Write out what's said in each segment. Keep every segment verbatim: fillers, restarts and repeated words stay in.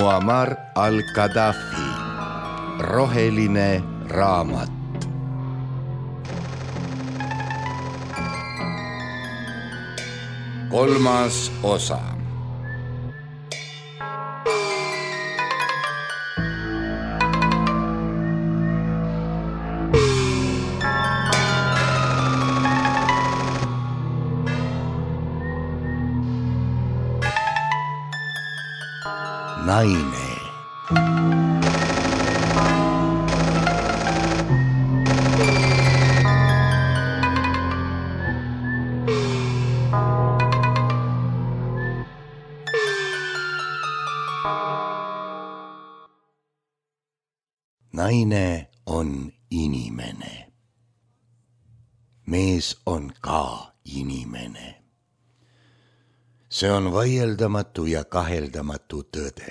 Muammar al-Gaddafi, roheline raamat. Kolmas osa. Naine. Naine on inimene. Mees on ka inimene. See on vaieldamatu ja kaheldamatu tõde.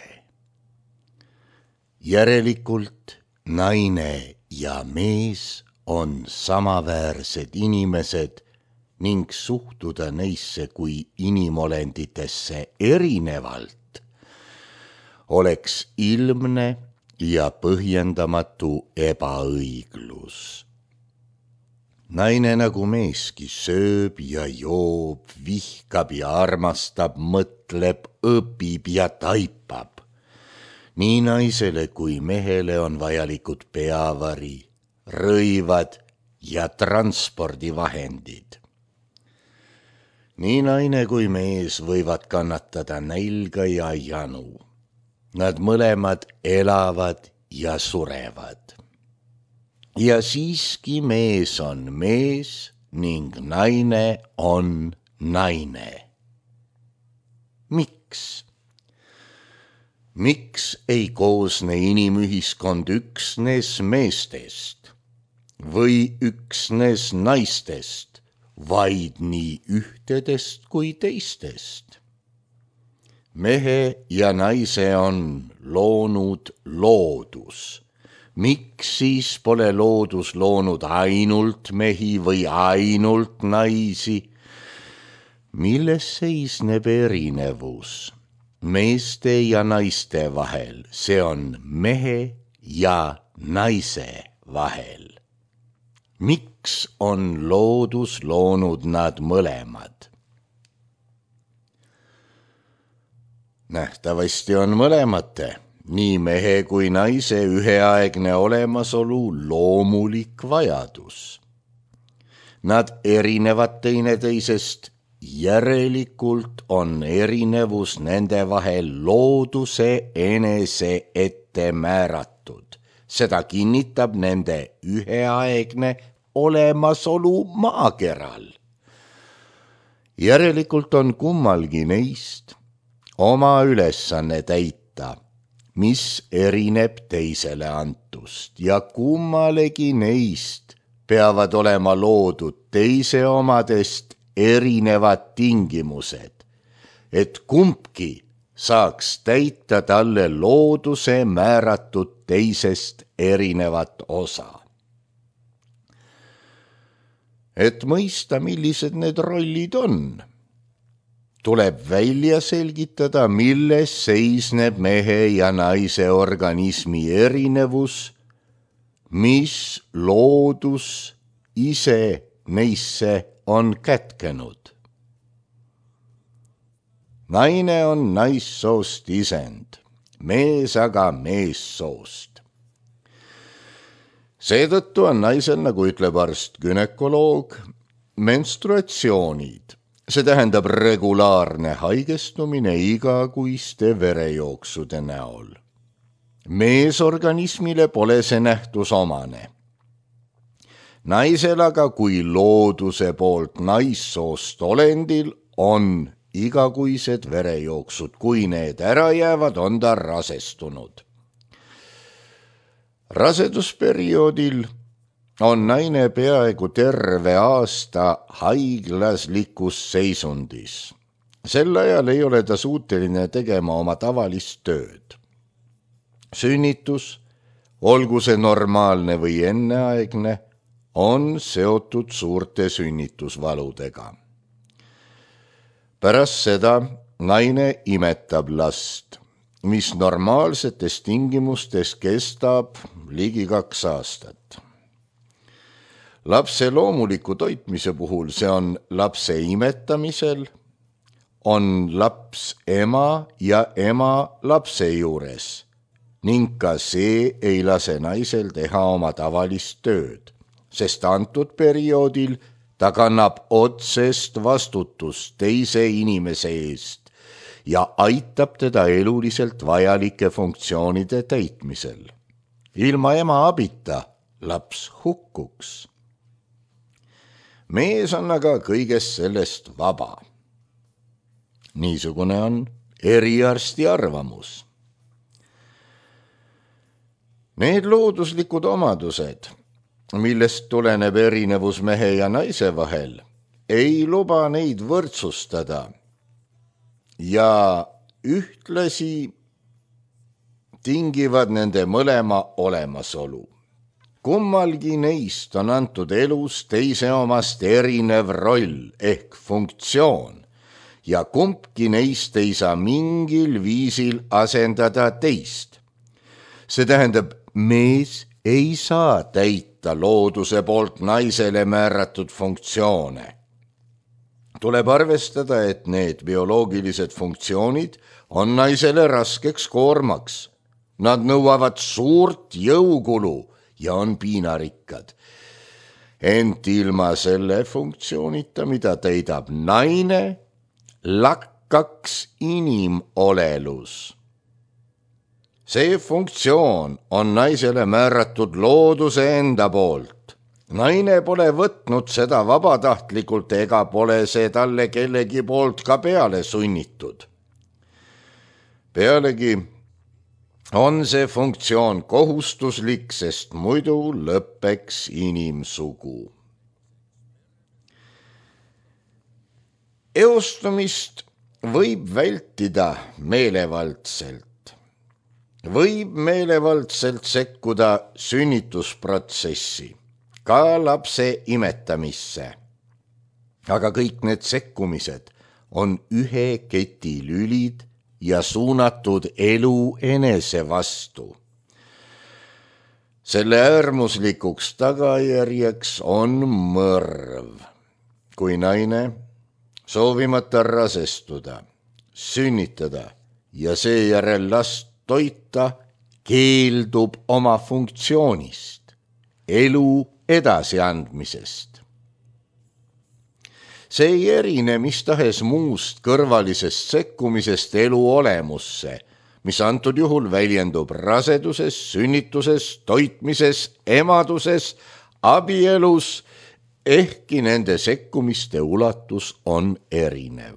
Järelikult naine ja mees on samaväärsed inimesed ning suhtuda neisse kui inimolenditesse erinevalt oleks ilmne ja põhjendamatu ebaõiglus. Naine nagu meeski sööb ja joob, vihkab ja armastab, mõtleb, õpib ja taipab. Nii naisele kui mehele on vajalikud peavari, rõivad ja transpordivahendid. Nii naine kui mees võivad kannatada nälga ja janu. Nad mõlemad elavad ja surevad. Ja siiski mees on mees ning naine on naine. Miks? Miks ei koosne inimühiskond üksnes meestest või üksnes naistest, vaid nii ühtedest kui teistest? Mehe ja naise on loonud loodus. Miks siis pole loodus loonud ainult mehi või ainult naisi? Milles seisneb erinevus meeste ja naiste vahel? See on mehe ja naise vahel. Miks on loodus loonud nad mõlemad? Nähtavasti on mõlemate, nii mehe kui naise üheaegne olemasolu loomulik vajadus. Nad erinevad teineteisest, järelikult on erinevus nende vahel looduse enese ette määratud. Seda kinnitab nende üheaegne olemasolu maakeral. Järelikult on kummalgi neist oma ülesanne täita, mis erineb teisele antust, ja kummalegi neist peavad olema loodud teise omadest erinevad tingimused, et kumbki saaks täita talle looduse määratud teisest erinevat osa. Et mõista, millised need rollid on, tuleb välja selgitada, milles seisneb mehe ja naise organismi erinevus, mis loodus ise neisse on kätkenud. Naine on naissoost isend, mees aga meessoost. Seetõttu on naisel, nagu ütleb arst günekoloog, menstruatsioonid. See tähendab regulaarne haigestumine igakuiste verejooksude näol. Meesorganismile pole see nähtus omane. Naisel aga kui looduse poolt naissoost olendil on igakuised verejooksud. Kui need ära jäävad, on ta rasestunud. Rasedusperioodil on naine peaaegu terve aasta haiglaslikus seisundis. Sel ajal ei ole ta suuteline tegema oma tavalist tööd. Sünnitus, olgu see normaalne või enneaegne, on seotud suurte sünnitusvaludega. Pärast seda naine imetab last mis normaalsetes tingimustes kestab ligi kaks aastat. Lapse loomuliku toitmise puhul, see on lapse imetamisel, on laps ema ja ema lapse juures ning ka see ei lase naisel teha oma tavalist tööd, sest antud perioodil ta kannab otsest vastutust teise inimese eest ja aitab teda eluliselt vajalike funktsioonide täitmisel. Ilma ema abita laps hukkuks. Mees on aga kõigest sellest vaba. Niisugune on eriarsti arvamus. Need looduslikud omadused, millest tuleneb erinevus mehe ja naise vahel, ei luba neid võrdsustada ja ühtlasi tingivad nende mõlema olemasolu. Kummalgi neist on antud elus teise omast erinev roll ehk funktsioon ja kumbki neist ei saa mingil viisil asendada teist. See tähendab, mees ei saa täita looduse poolt naisele määratud funktsioone. Tuleb arvestada, et need bioloogilised funktsioonid on naisele raskeks koormaks. Nad nõuavad suurt jõukulu ja on piinarikkad. Ent ilma selle funktsioonita, mida täidab naine, lakkaks inimolelus. See funktsioon on naisele määratud looduse enda poolt. Naine pole võtnud seda vabatahtlikult ega pole see talle kellegi poolt ka peale sunnitud. Pealegi on see funktsioon kohustuslik, sest muidu lõppeks inimsugu. Eostumist võib vältida meelevaldselt. Võib meelevaldselt sekkuda sünnitusprotsessi, ka lapse imetamisse. Aga kõik need sekkumised on ühe keti lülid ja suunatud elu enese vastu. Selle äärmuslikuks tagajärjeks on mõrv, kui naine, soovimata rasestuda, sünnitada ja seejärel last toita, keeldub oma funktsioonist, elu edasiandmisest. See ei erine mis tahes muust kõrvalisest sekkumisest elu olemusse, mis antud juhul väljendub raseduses, sünnituses, toitmises, emaduses, abielus, ehkki nende sekkumiste ulatus on erinev.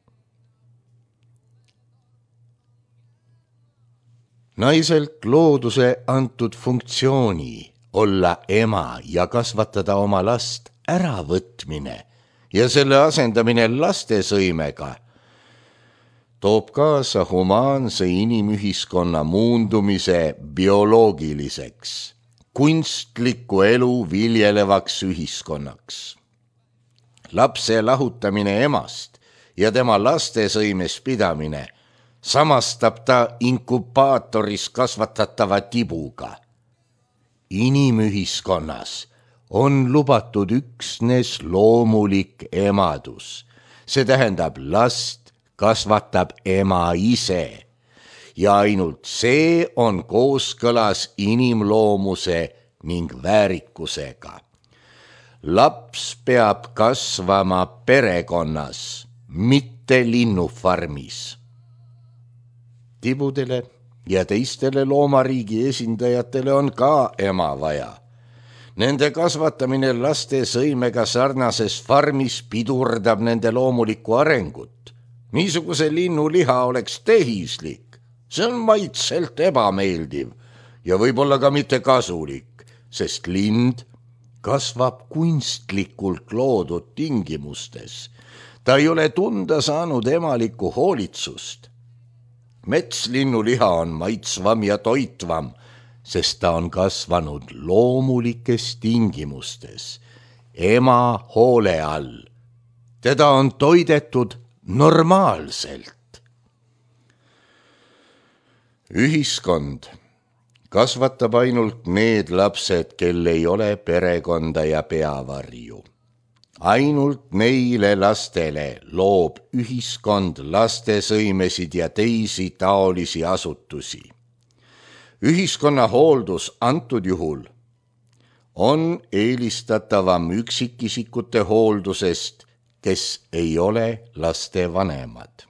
Naiselt looduse antud funktsiooni olla ema ja kasvatada oma last äravõtmine ja selle asendamine lastesõimega toob kaasa humaanse inimühiskonna muundumise bioloogiliseks, kunstliku elu viljelevaks ühiskonnaks. Lapse lahutamine emast ja tema lastesõimes pidamine samastab ta inkubaatoris kasvatatava tibuga. Inimühiskonnas on lubatud üksnes loomulik emadus. See tähendab, last kasvatab ema ise ja ainult see on kooskõlas inimloomuse ning väärikusega. Laps peab kasvama perekonnas, mitte linnufarmis. Tibudele ja teistele loomariigi esindajatele on ka ema vaja. Nende kasvatamine laste sõimega sarnases farmis pidurdab nende loomulikku arengut. Niisuguse linnu liha oleks tehislik. See on maitselt ebameeldiv ja võib-olla ka mitte kasulik, sest lind kasvab kunstlikult loodud tingimustes. Ta ei ole tunda saanud emalikku hoolitsust. Metslinnu liha on maitsvam ja toitvam, sest ta on kasvanud loomulikes tingimustes, ema hoole all. Teda on toidetud normaalselt. Ühiskond kasvatab ainult need lapsed, kel ei ole perekonda ja peavarju. Ainult neile lastele loob ühiskond lastesõimesid ja teisi taolisi asutusi. Ühiskonna hooldus antud juhul on eelistatavam üksikisikute hooldusest, kes ei ole laste vanemad.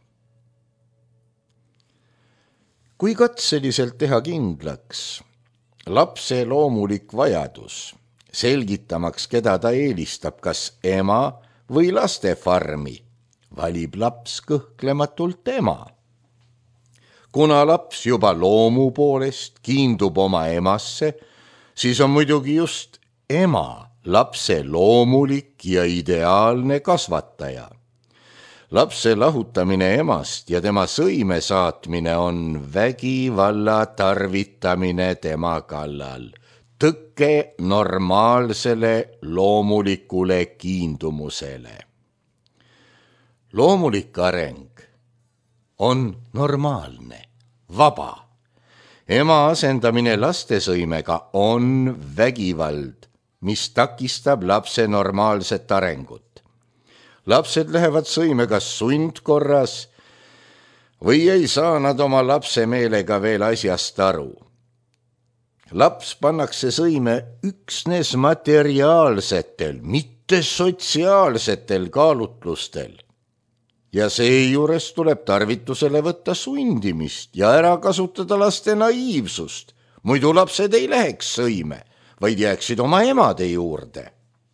Kui katseliselt teha kindlaks lapse loomulik vajadus, selgitamaks, keda ta eelistab, kas ema või lastefarmi, valib laps kõhklematult ema. Kuna laps juba loomu poolest kiindub oma emasse, siis on muidugi just ema lapse loomulik ja ideaalne kasvataja. Lapse lahutamine emast ja tema sõime saatmine on vägivalla tarvitamine tema kallal, tõkke normaalsele loomulikule kiindumusele. Loomulik areng on normaalne, vaba. Ema asendamine lastesõimega on vägivald, mis takistab lapse normaalset arengut. Lapsed lähevad sõimega sundkorras või ei saa nad oma lapse meelega veel asjast aru. Laps pannakse sõime üksnes materiaalsetel, mitte sotsiaalsetel kaalutlustel. Ja seejuures tuleb tarvitusele võtta sundimist ja ära kasutada laste naiivsust. Muidu lapsed ei läheks sõime, vaid jääksid oma emade juurde.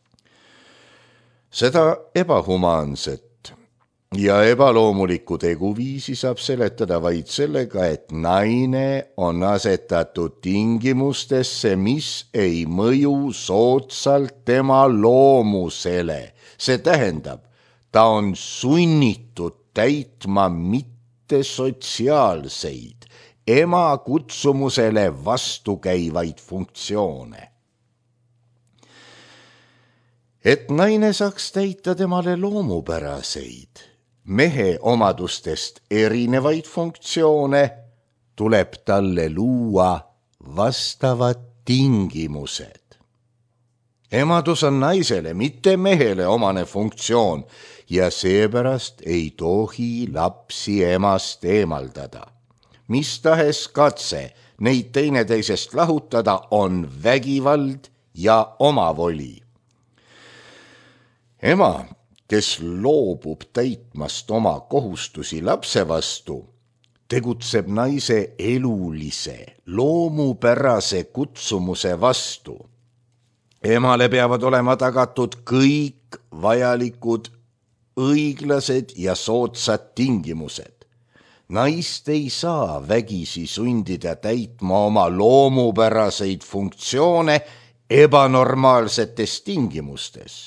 Seda ebahumaanset ja ebaloomulikku teguviisi saab seletada vaid sellega, et naine on asetatud tingimustesse, mis ei mõju soodsalt tema loomusele. See tähendab, ta on sunnitud täitma mitte sotsiaalseid, ema kutsumusele vastukäivaid funktsioone. Et naine saaks täita temale loomupäraseid, mehe omadustest erinevaid funktsioone, tuleb talle luua vastavad tingimused. Emadus on naisele, mitte mehele omane funktsioon ja seepärast ei tohi lapsi emast eemaldada. Mis tahes katse neid teineteisest lahutada on vägivald ja omavoli. Ema, kes loobub täitmast oma kohustusi lapse vastu, tegutseb naise elulise, loomupärase kutsumuse vastu. Emale peavad olema tagatud kõik vajalikud, õiglased ja soodsad tingimused. Naist ei saa vägisi sundida täitma oma loomupäraseid funktsioone ebanormaalsetes tingimustes.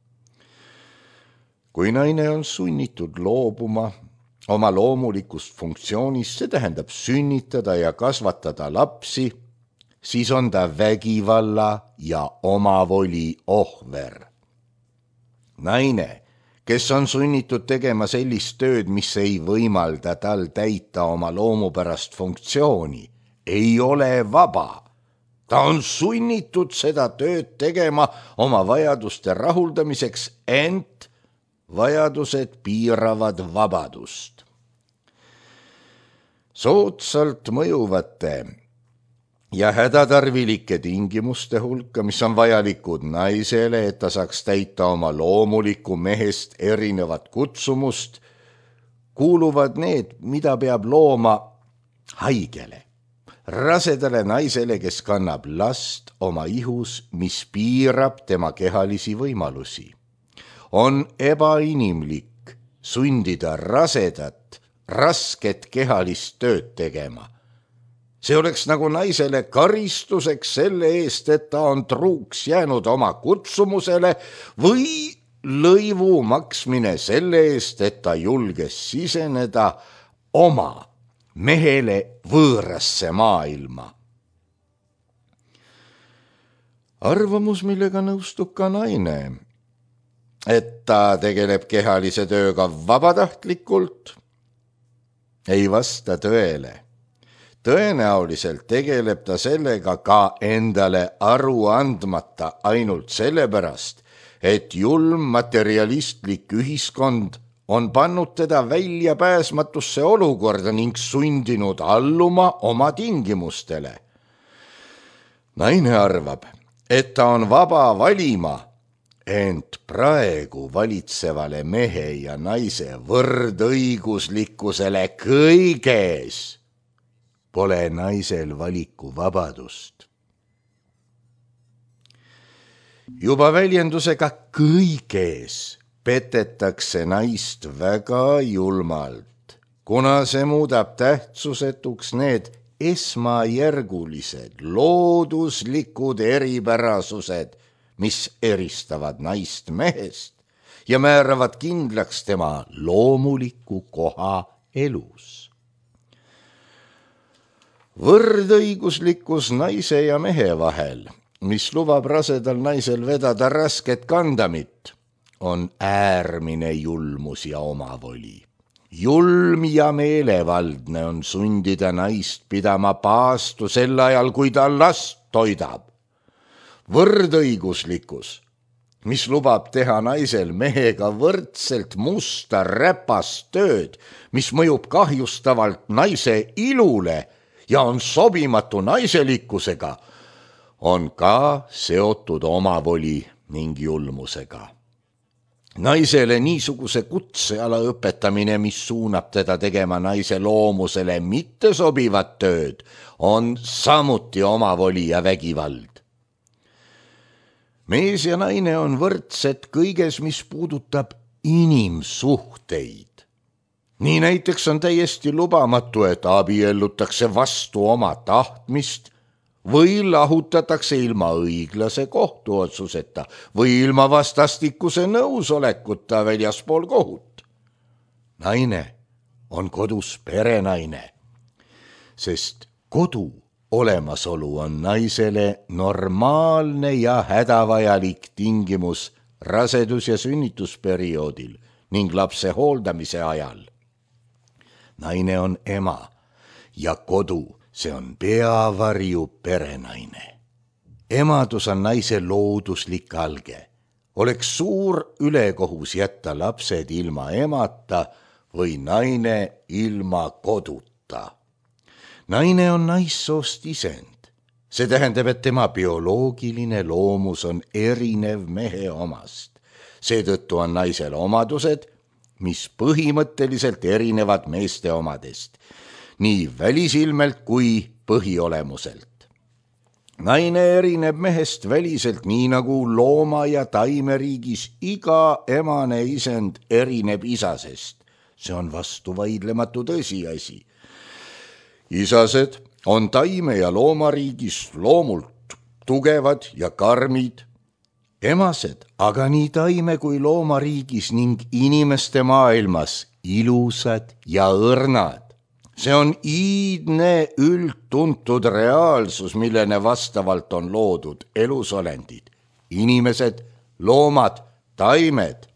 Kui naine on sunnitud loobuma oma loomulikust funktsioonist, see tähendab sünnitada ja kasvatada lapsi, siis on ta vägivalla ja omavoli ohver. Naine, kes on sunnitud tegema sellist tööd, mis ei võimalda tal täita oma loomupärast funktsiooni, ei ole vaba. Ta on sunnitud seda tööd tegema oma vajaduste rahuldamiseks, ent vajadused piiravad vabadust. Soodsalt mõjuvate ja hädatarvilike tingimuste hulka, mis on vajalikud naisele, et ta saaks täita oma loomuliku mehest erinevat kutsumust, kuuluvad need, mida peab looma haigele, rasedale naisele, kes kannab last oma ihus, mis piirab tema kehalisi võimalusi. On ebainimlik sundida rasedat rasket kehalist tööd tegema. See oleks nagu naisele karistuseks selle eest, et ta on truuks jäänud oma kutsumusele või lõivu maksmine selle eest, et ta julges siseneda oma mehele võõrasse maailma. Arvamus, millega nõustub ka naine, et ta tegeleb kehalise tööga vabatahtlikult, ei vasta tõele. tõenäoliselt tegeleb ta sellega ka endale aru andmata ainult sellepärast, et julm materialistlik ühiskond on pannud teda väljapääsmatusse olukorda ning sundinud alluma oma tingimustele. Naine arvab, et ta on vaba valima, ent praegu valitsevale mehe ja naise võrdõiguslikkusele kõiges pole naisel valikuvabadust. Juba väljendusega kõiges petetakse naist väga julmalt, kuna see muudab tähtsusetuks need esmajärgulised looduslikud eripärasused, mis eristavad naist mehest ja määravad kindlaks tema loomuliku koha elus. Võrdõiguslikkus naise ja mehe vahel, mis lubab rasedal naisel vedada rasket kandamit, on äärmine julmus ja omavoli. Julm ja meelevaldne on sundida naist pidama paastu sel ajal, kui ta last toidab. Võrdõiguslikkus, mis lubab teha naisel mehega võrdselt musta räpast tööd, mis mõjub kahjustavalt naise ilule ja on sobimatu naiselikkusega, on ka seotud omavoli ning julmusega. Naisele niisuguse kutseala õpetamine, mis suunab teda tegema naise loomusele mitte sobivat tööd, on samuti omavoli ja vägivald. Mees ja naine on võrdsed kõiges, mis puudutab inimsuhteid. Nii näiteks on täiesti lubamatu, et abiellutakse vastu oma tahtmist või lahutatakse ilma õiglase kohtuotsuseta või ilma vastastikuse nõusolekuta väljaspool kohut. Naine on kodus perenaine, sest kodu olemasolu on naisele normaalne ja hädavajalik tingimus rasedus- ja sünnitusperioodil ning lapse hooldamise ajal. Naine on ema ja kodu, see on peavarju perenaine. Emadus on naise looduslik alge. Oleks suur ülekohus jätta lapsed ilma emata või naine ilma koduta. Naine on naissoost isend. See tähendab, et tema bioloogiline loomus on erinev mehe omast. Seetõttu on naisel omadused, mis põhimõtteliselt erinevad meeste omadest, nii välisilmelt kui põhiolemuselt. Naine erineb mehest väliselt nii nagu looma- ja taimeriigis iga emane isend erineb isasest. See on vastuvaidlematu tõsiasi. Isased on taime- ja loomariigis loomult tugevad ja karmid, emased aga nii taime kui loomariigis ning inimeste maailmas ilusad ja õrnad. See on iidne üldtuntud reaalsus, millene vastavalt on loodud elusolendid, inimesed, loomad, taimed.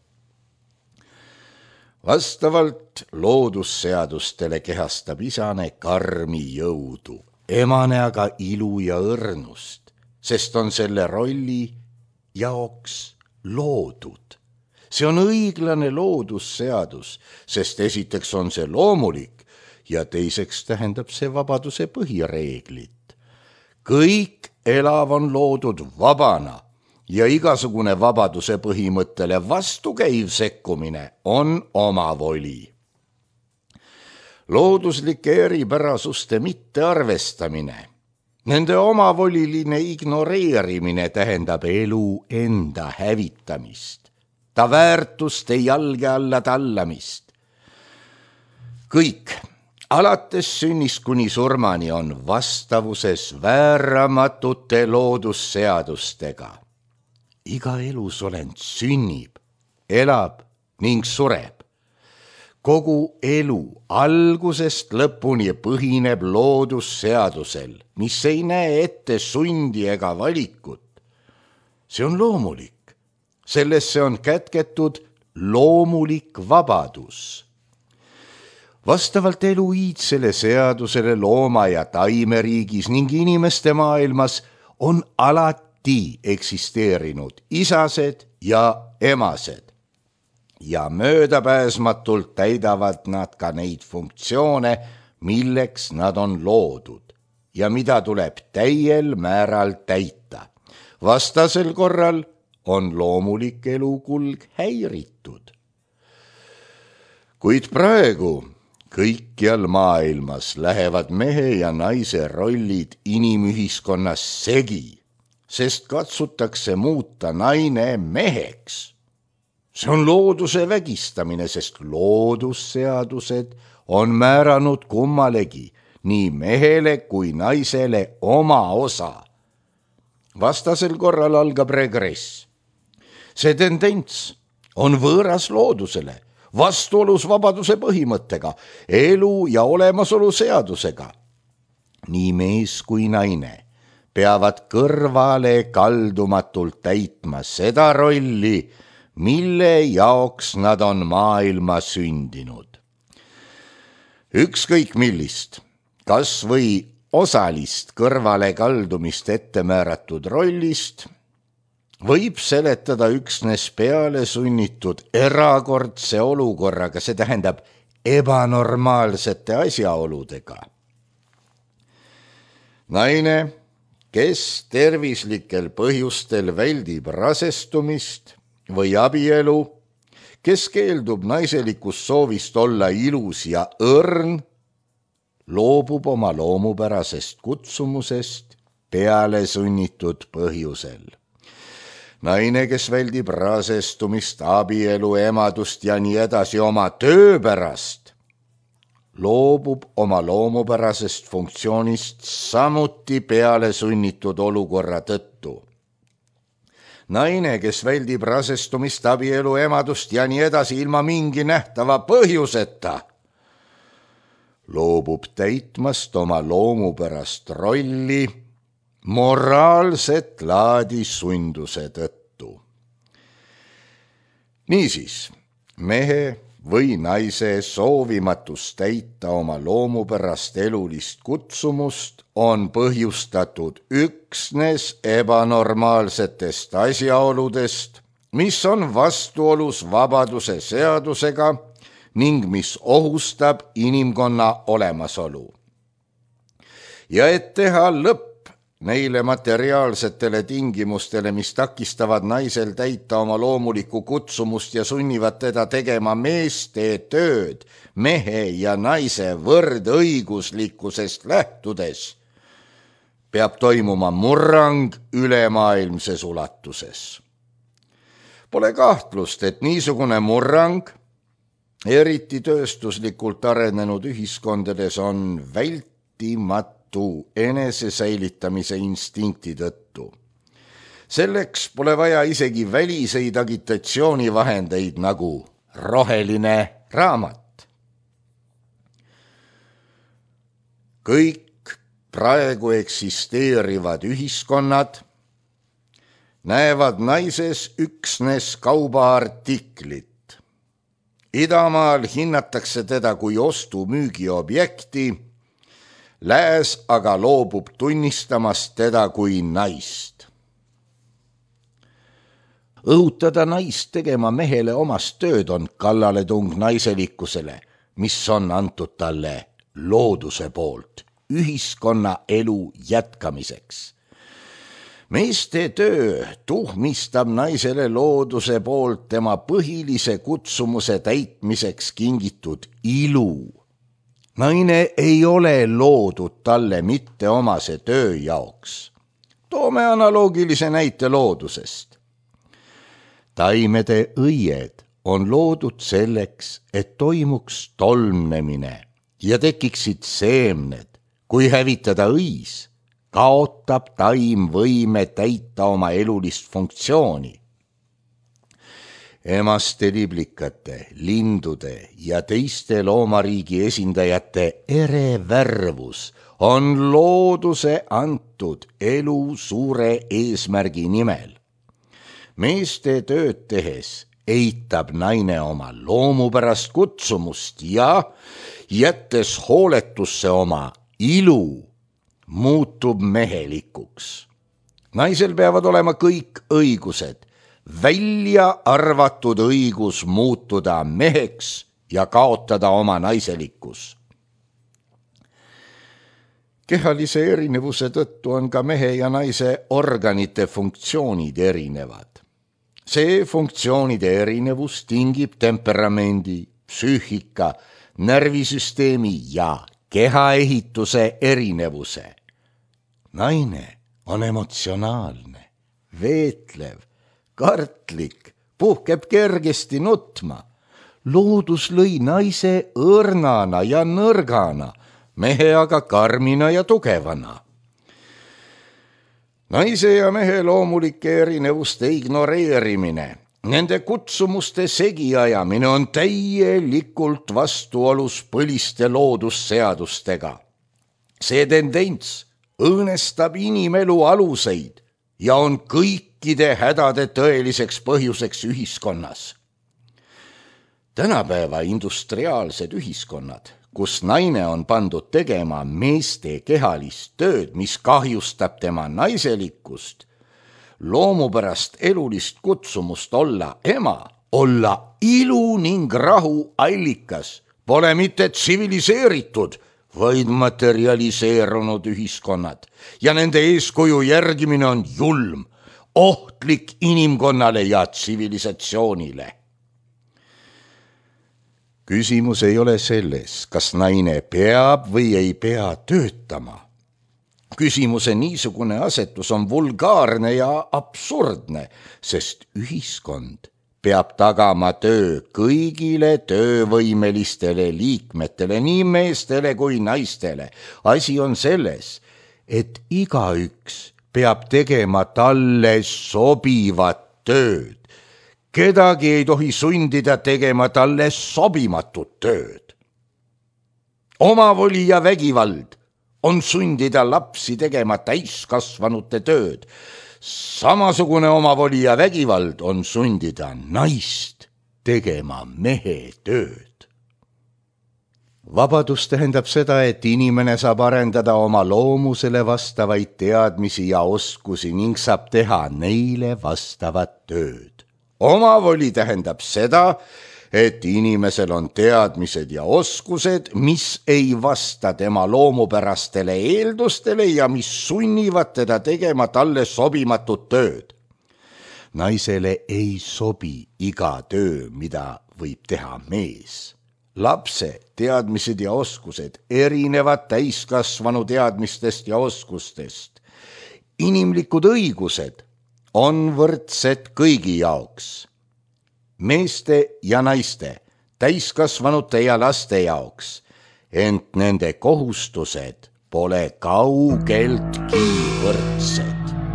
Vastavalt loodusseadustele kehastab isane karmi jõudu, emane aga ilu ja õrnust, sest on selle rolli jaoks loodud. See on õiglane loodusseadus, sest esiteks on see loomulik ja teiseks tähendab see vabaduse põhireeglit. Kõik elav on loodud vabana ja igasugune vabaduse põhimõttele vastukäiv sekkumine on omavoli. Looduslike eripärasuste mittearvestamine, nende omavoliline ignoreerimine tähendab elu enda hävitamist, ta väärtuste jalge alla tallamist. Kõik, alates sünnist kuni surmani on vastavuses vääramatute loodusseadustega. Iga elusolend sünnib, elab ning sureb. Kogu elu algusest lõpuni põhineb loodusseadusel, mis ei näe ette sundi ega valikut. See on loomulik. Sellesse on kätketud loomulik vabadus. Vastavalt eluiidsele seadusele looma- ja taimeriigis ning inimeste maailmas on alati eksisteerinud isased ja emased ja möödapääsmatult täidavad nad ka neid funktsioone, milleks nad on loodud ja mida tuleb täiel määral täita. Vastasel korral on loomulik elukulg häiritud. Kuid praegu kõikjal maailmas lähevad mehe ja naise rollid inimühiskonnas segi, sest katsutakse muuta naine meheks. See on looduse vägistamine, sest loodusseadused on määranud kummalegi, nii mehele kui naisele oma osa. Vastasel korral algab regress. See tendents on võõras loodusele, vastuolus vabaduse põhimõttega, elu ja olemasolu seadusega. Nii mees kui naine peavad kõrvale kaldumatult täitma seda rolli, mille jaoks nad on maailma sündinud. Ükskõik millist, kas või osalist kõrvale kaldumist ettemääratud rollist võib seletada üksnes peale sunnitud erakordse olukorraga, see tähendab ebanormaalsete asjaoludega. Naine, kes tervislikel põhjustel väldib rasestumist või abielu, kes keeldub naiselikust soovist olla ilus ja õrn, loobub oma loomupärasest kutsumusest peale sunnitud põhjusel. Naine, kes väldib rasestumist, abielu, emadust ja nii edasi oma töö pärast, loobub oma loomupärasest funktsioonist samuti peale sunnitud olukorra tõttu. Naine, kes väldib rasestumist, abielu, emadust ja nii edasi ilma mingi nähtava põhjuseta, loobub täitmast oma loomupärast rolli moraalset laadi sunduse tõttu. Niisiis, mehe või naise soovimatus täita oma loomupärast elulist kutsumust on põhjustatud üksnes ebanormaalsetest asjaoludest, mis on vastuolus vabaduse seadusega ning mis ohustab inimkonna olemasolu. Ja et teha lõpp neile materiaalsetele tingimustele, mis takistavad naisel täita oma loomulikku kutsumust ja sunnivad teda tegema meeste tööd mehe ja naise võrdõiguslikkusest lähtudes, peab toimuma murrang ülemaailmses ulatuses. Pole kahtlust, et niisugune murrang, eriti tööstuslikult arenenud ühiskondades, on vältimatu enesesäilitamise instinkti tõttu. Selleks pole vaja isegi väliseid agitatsioonivahendeid nagu roheline raamat. Kõik praegu eksisteerivad ühiskonnad näevad naises üksnes kaubaartiklit. Idamaal hinnatakse teda kui ostu-müügiobjekti, lääs aga loobub tunnistamast teda kui naist. Õhutada naist tegema mehele omast tööd on kallaletung naiselikkusele, mis on antud talle looduse poolt ühiskonna elu jätkamiseks. Meeste töö tuhmistab naisele looduse poolt tema põhilise kutsumuse täitmiseks kingitud ilu. Naine ei ole loodud talle mitte omase töö jaoks. Toome analoogilise näite loodusest. Taimede õied on loodud selleks, et toimuks tolmnemine ja tekiksid seemned. Kui hävitada õis, kaotab taim võime täita oma elulist funktsiooni. Emaste liblikate, lindude ja teiste loomariigi esindajate erevärvus on looduse antud elu suure eesmärgi nimel. Meeste tööd tehes eitab naine oma loomupärast kutsumust ja jättes hooletusse oma ilu, muutub mehelikuks. Naisel peavad olema kõik õigused, välja arvatud õigus muutuda meheks ja kaotada oma naiselikkus. Kehalise erinevuse tõttu on ka mehe ja naise organite funktsioonid erinevad. See funktsioonide erinevus tingib temperamendi, psüühika, närvisüsteemi ja kehaehituse erinevuse. Naine on emotsionaalne, veetlev, kartlik, puhkeb kergesti nutma. Loodus lõi naise õrnana ja nõrgana, mehe aga karmina ja tugevana. Naise ja mehe loomulike erinevuste ignoreerimine, nende kutsumuste segiajamine on täielikult vastuolus põliste loodusseadustega. See tendents õõnestab inimelu aluseid ja on kõikide hädade tõeliseks põhjuseks ühiskonnas. Tänapäeva industriaalsed ühiskonnad, kus naine on pandud tegema meeste kehalist tööd, mis kahjustab tema naiselikkust, loomupärast elulist kutsumust olla ema, olla ilu ning rahu allikas, pole mitte tsiviliseeritud, vaid materialiseerunud ühiskonnad ja nende eeskuju järgimine on julm, ohtlik inimkonnale ja tsivilisatsioonile. Küsimus ei ole selles, kas naine peab või ei pea töötama. Küsimuse niisugune asetus on vulgaarne ja absurdne, sest ühiskond peab tagama töö kõigile töövõimelistele liikmetele, nii meestele kui naistele. Asi on selles, et igaüks peab tegema talle sobivat tööd. Kedagi ei tohi sundida tegema talle sobimatut tööd. Omavoli ja vägivald on sundida lapsi tegema täiskasvanute tööd. Samasugune omavoli ja vägivald on sundida naist tegema mehe tööd. Vabadus tähendab seda, et inimene saab arendada oma loomusele vastavaid teadmisi ja oskusi ning saab teha neile vastavat tööd. Omavoli tähendab seda, et inimesel on teadmised ja oskused, mis ei vasta tema loomupärastele eeldustele ja mis sunnivad teda tegema talle sobimatut tööd. Naisele ei sobi iga töö, mida võib teha mees. Lapse teadmised ja oskused erinevad täiskasvanu teadmistest ja oskustest. Inimlikud õigused on võrdsed kõigi jaoks, meeste ja naiste, täiskasvanute ja laste jaoks, ent nende kohustused pole kaugeltki võrdsed.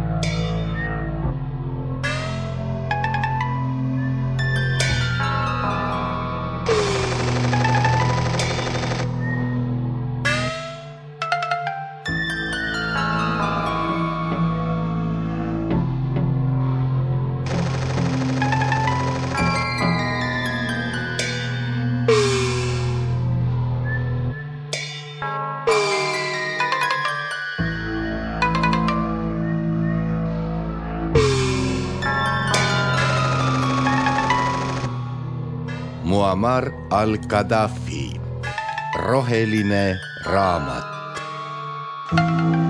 Muammar al-Gaddafi, Roheline raamat.